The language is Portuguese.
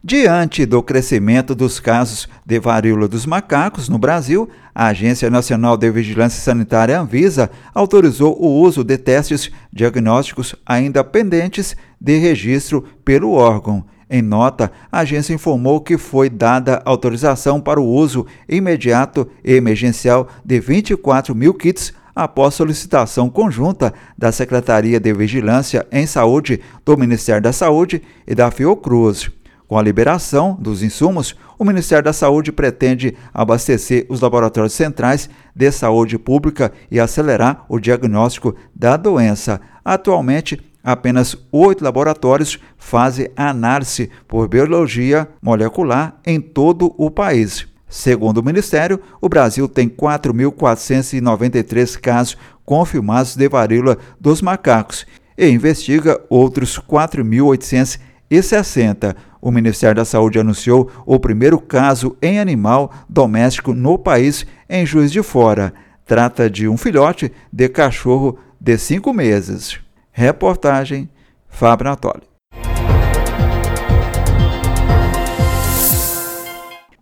Diante do crescimento dos casos de varíola dos macacos no Brasil, a Agência Nacional de Vigilância Sanitária Anvisa autorizou o uso de testes diagnósticos ainda pendentes de registro pelo órgão. Em nota, a agência informou que foi dada autorização para o uso imediato e emergencial de 24 mil kits após solicitação conjunta da Secretaria de Vigilância em Saúde do Ministério da Saúde e da Fiocruz. Com a liberação dos insumos, o Ministério da Saúde pretende abastecer os laboratórios centrais de saúde pública e acelerar o diagnóstico da doença. Atualmente, apenas 8 laboratórios fazem análise por biologia molecular em todo o país. Segundo o Ministério, o Brasil tem 4.493 casos confirmados de varíola dos macacos e investiga outros 4.860. O Ministério da Saúde anunciou o primeiro caso em animal doméstico no país em Juiz de Fora. Trata de um filhote de cachorro de 5 meses. Reportagem Fábio Natoli.